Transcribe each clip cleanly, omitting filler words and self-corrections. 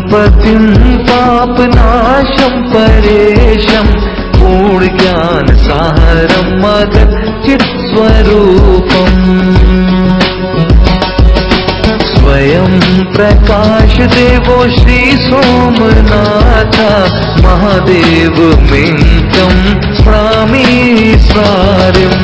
पतिं पापनाशं परेशं पूर्ण ज्ञान सारं मगध चित्स्वरूपम् स्वयं प्रकाश देवो श्री सोमनाथ महादेव मिंकं स्वामी स्वारिम्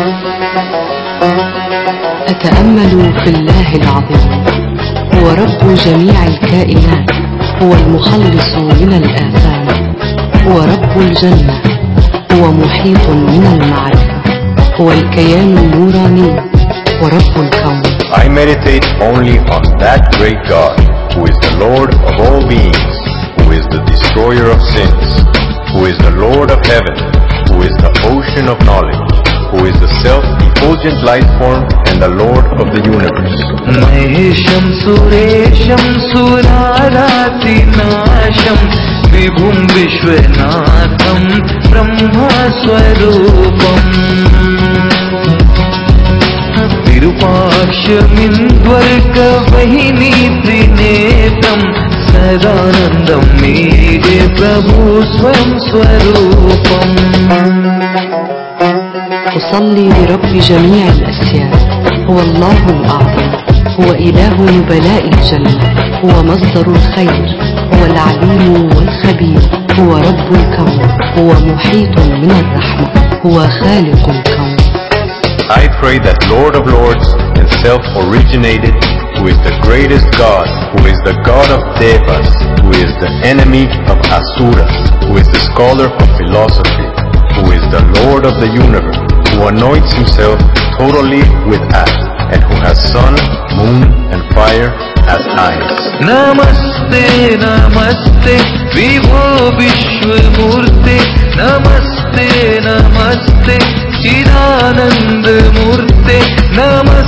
أتأمل في الله العظيم، هو رب جميع الكائنات، هو المخلص من الآثام، هو رب الجنة، هو محيط من المعرفة، هو الكيان النوراني ورب الكون. I meditate only on that great God, who is the Lord of all beings, who is the destroyer of sins, who is the Lord of heaven, who is the ocean of knowledge, who is the self-effulgent light form and the Lord of the universe. Mahesham Suresham Suraratinasham Vibhum Vishwanatham Brahma Swarupam Virupakshmindvarka Vahini Trinetam Sadanandam Mede Prabhu Swam Swarupam. أصلي لرب جميع الأسياد، هو الله الأعظم، هو إله نبلاء الجنة، هو مصدر الخير، هو العليم والخبير، هو رب الكون، هو محيط من الرحمة، هو خالق الكون. I pray that Lord of Lords and self-originated, who is the greatest God, who is the God of Devas, who is the enemy of Asuras, who is the scholar of philosophy, who is the Lord of the universe, who anoints himself totally with ash, and who has sun, moon, and fire as eyes. Namaste, Namaste, Vibho Vishwamurte, Namaste, Namaste, Chidananda Murte, Namaste.